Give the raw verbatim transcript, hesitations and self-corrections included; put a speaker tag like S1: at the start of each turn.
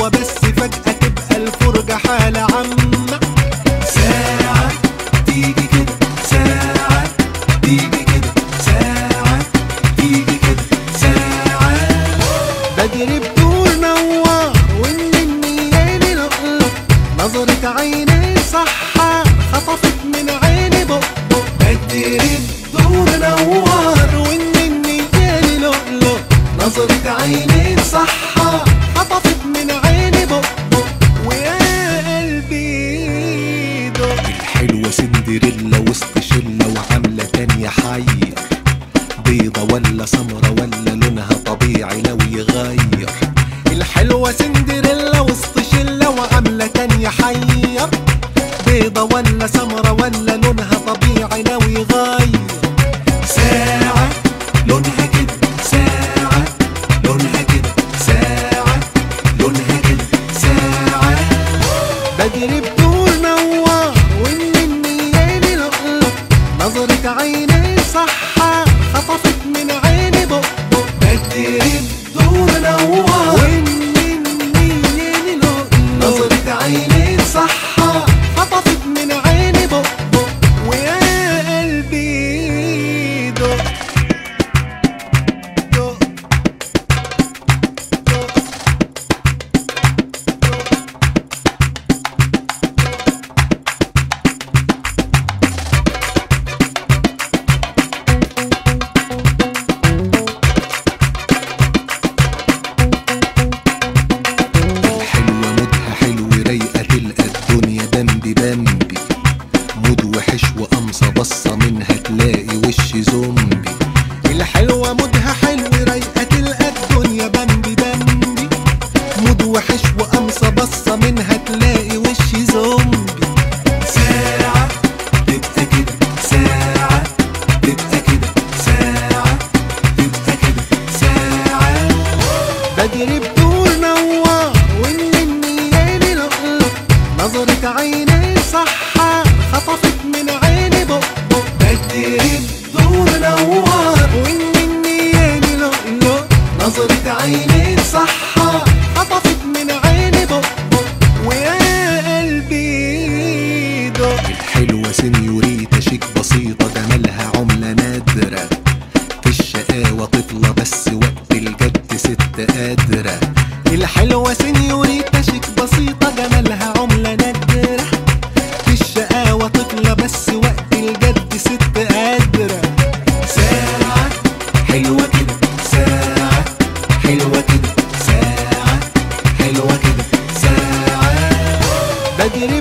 S1: حلوة بس فجأة تبقى الفرجة حالة عامة. ساعة تيجي كده، ساعة تيجي كده، ساعة تيجي كده، ساعة بدري بدور نوار والننياني لقلق، نظرة عيني صحة خطفت من عيني بقبق. بدري بدور نوار والننياني لقلق، نظرة عيني صحة خطفت من عيني بقبق. ويا قلبي دق
S2: الحلوة سندريلا وسط شلة وعاملة تانية حير، بيضة ولا سمرة ولا لونها طبيعي لو يغير.
S1: الحلوة سندريلا وسط شلة وعاملة تانية حير، بيضة ولا سمرة ولا لونها طبيعي لو يغير. ساعة لونها كده، ساعة لونها كده، ساعة لونها كده، ساعة بدري بدور نوار والننياني لقلق، نظرة عيني صحة خطفت من عيني بقبق. بدري بدور نوار والننياني لقلق، نظرة عيني صحة خطفت من عيني بقبق. ويا قلبي دق دق
S2: الحلوة مودها حلو رايقة تلقى الدنيا بمبي بمبي، مود وحش وقمصة بصة منها تلاقي وش زومبي.
S1: الحلوة مودها حلو رايقة تلقى الدنيا بمبي بمبي، مود وحش وقمصة بصة منها تلاقي وش زومبي. ساعة تبقى كده، ساعة تبقى كده، ساعة تبقى كده، ساعة بدري بدور نوار والننياني لقلق، نظرة عيني صحة خطفت من عيني بقبق. بدري بدور نوار والننياني لقلق، نظرة عيني صحة خطفت من عيني بقبق. ويا قلبي دق
S2: الحلوة سنيوريتا شيك بسيطة جمالها عملة نادرة، في الشقاوة طفلة بس وقت الجد ست قادرة.
S1: الحلوة سنيوريتا شيك بسيطة جمالها عملة نادرة، في الشقاوة طفلة بس وقت الجد ست قادرة. ساعة حلوة كده، ساعة حلوة كده، ساعة حلوة كده، ساعة بدري